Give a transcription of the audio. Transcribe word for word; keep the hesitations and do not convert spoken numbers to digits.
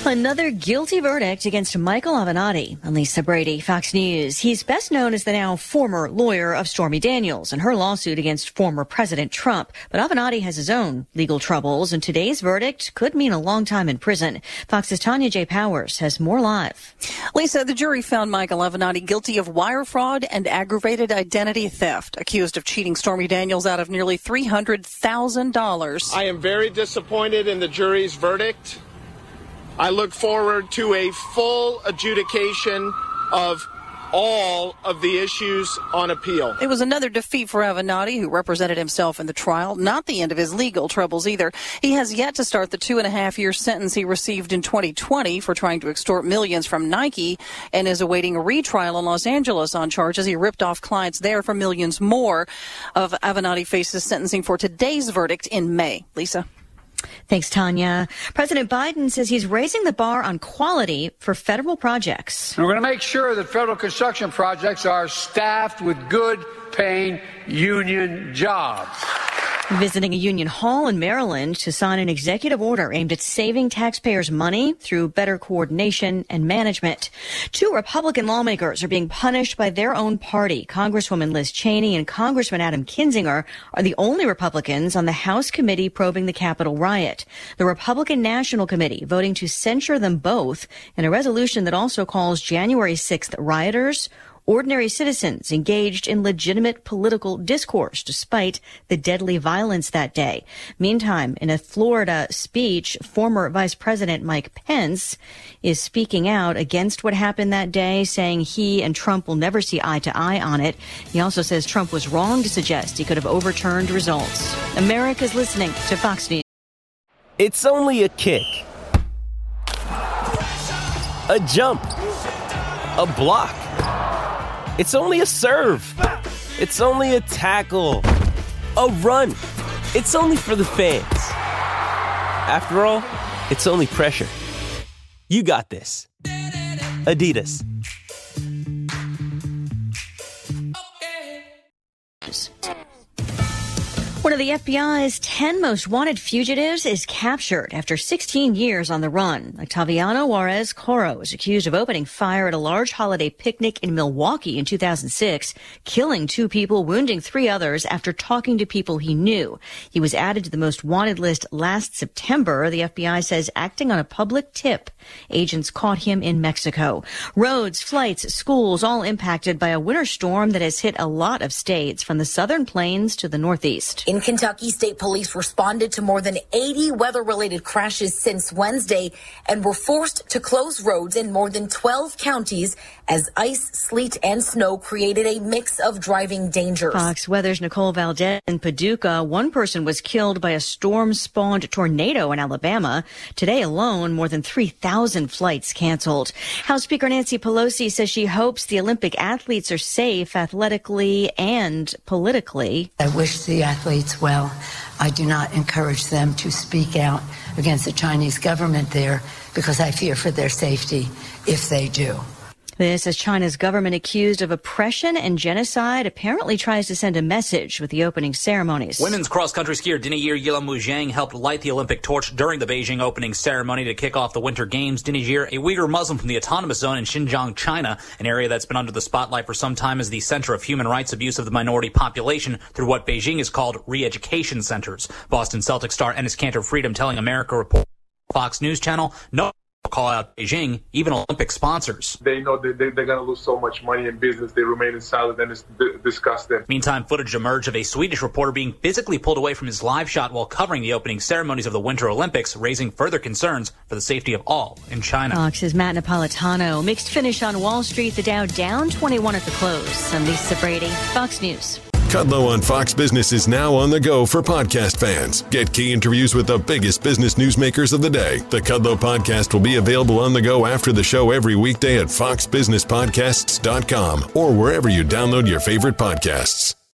Another guilty verdict against Michael Avenatti. And Lisa Brady, Fox News. He's best known as the now former lawyer of Stormy Daniels and her lawsuit against former President Trump. But Avenatti has his own legal troubles, and today's verdict could mean a long time in prison. Fox's Tanya J. Powers has more live. Lisa, the jury found Michael Avenatti guilty of wire fraud and aggravated identity theft, accused of cheating Stormy Daniels out of nearly three hundred thousand dollars. I am very disappointed in the jury's verdict. I look forward to a full adjudication of all of the issues on appeal. It was another defeat for Avenatti, who represented himself in the trial. Not the end of his legal troubles either. He has yet to start the two and a half year sentence he received in twenty twenty for trying to extort millions from Nike, and is awaiting a retrial in Los Angeles on charges he ripped off clients there for millions more. Of Avenatti faces sentencing for today's verdict in May. Lisa. Thanks, Tanya. President Biden says he's raising the bar on quality for federal projects. We're going to make sure that federal construction projects are staffed with good-paying union jobs. Visiting a union hall in Maryland to sign an executive order aimed at saving taxpayers money through better coordination and management. Two Republican lawmakers are being punished by their own party. Congresswoman Liz Cheney and Congressman Adam Kinzinger are the only Republicans on the House committee probing the Capitol riot. The Republican National Committee voting to censure them both in a resolution that also calls January sixth rioters ordinary citizens engaged in legitimate political discourse despite the deadly violence that day. Meantime, in a Florida speech, former Vice President Mike Pence is speaking out against what happened that day, saying he and Trump will never see eye to eye on it. He also says Trump was wrong to suggest he could have overturned results. America's listening to Fox News. It's only a kick, a jump, a block. It's only a serve. It's only a tackle. A run. It's only for the fans. After all, it's only pressure. You got this. Adidas. One of the F B I's ten most wanted fugitives is captured after sixteen years on the run. Octaviano Juarez Coro is accused of opening fire at a large holiday picnic in Milwaukee in two thousand six, killing two people, wounding three others after talking to people he knew. He was added to the most wanted list last September. The F B I says acting on a public tip, agents caught him in Mexico. Roads, flights, schools, all impacted by a winter storm that has hit a lot of states from the southern plains to the northeast. In Kentucky, state police responded to more than eighty weather-related crashes since Wednesday and were forced to close roads in more than twelve counties as ice, sleet, and snow created a mix of driving dangers. Fox Weather's Nicole Valdez in Paducah. One person was killed by a storm-spawned tornado in Alabama. Today alone, more than three thousand flights canceled. House Speaker Nancy Pelosi says she hopes the Olympic athletes are safe athletically and politically. I wish the athletes well. I do not encourage them to speak out against the Chinese government there because I fear for their safety if they do. This as China's government, accused of oppression and genocide, apparently tries to send a message with the opening ceremonies. Women's cross-country skier Dinigyir Yilamu Zhang helped light the Olympic torch during the Beijing opening ceremony to kick off the Winter Games. Dinigyir, a Uyghur Muslim from the Autonomous Zone in Xinjiang, China, an area that's been under the spotlight for some time as the center of human rights abuse of the minority population through what Beijing has called re-education centers. Boston Celtics star Enes Kanter Freedom telling America report Fox News Channel, no call out Beijing, even Olympic sponsors. They know that they, they're going to lose so much money in business. They remain in silence and it's d- disgusting. Meantime, footage emerged of a Swedish reporter being physically pulled away from his live shot while covering the opening ceremonies of the Winter Olympics, raising further concerns for the safety of all in China. Fox's Matt Napolitano. Mixed finish on Wall Street. The Dow down twenty-one at the close. I'm Lisa Brady, Fox News. Kudlow on Fox Business is now on the go for podcast fans. Get key interviews with the biggest business newsmakers of the day. The Kudlow podcast will be available on the go after the show every weekday at fox business podcasts dot com or wherever you download your favorite podcasts.